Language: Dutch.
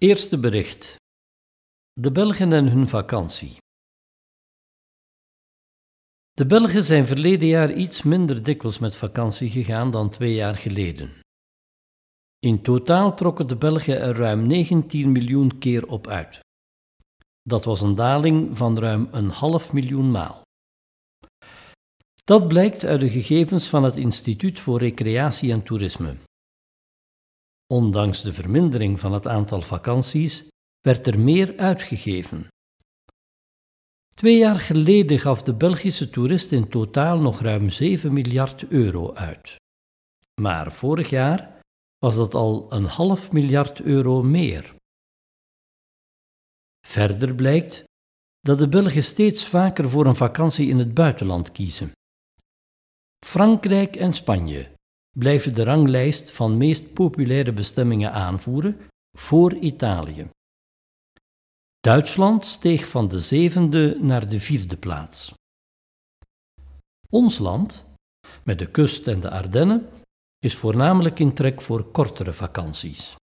Eerste bericht. De Belgen en hun vakantie. De Belgen zijn verleden jaar iets minder dikwijls met vakantie gegaan dan 2 jaar geleden. In totaal trokken de Belgen er ruim 19 miljoen keer op uit. Dat was een daling van ruim 500.000 maal. Dat blijkt uit de gegevens van het Instituut voor Recreatie en Toerisme. Ondanks de vermindering van het aantal vakanties werd er meer uitgegeven. 2 jaar geleden gaf de Belgische toerist in totaal nog ruim 7 miljard euro uit. Maar vorig jaar was dat al 0,5 miljard euro meer. Verder blijkt dat de Belgen steeds vaker voor een vakantie in het buitenland kiezen. Frankrijk en Spanje blijven de ranglijst van meest populaire bestemmingen aanvoeren voor Italië. Duitsland steeg van de 7e naar de 4e plaats. Ons land, met de kust en de Ardennen, is voornamelijk in trek voor kortere vakanties.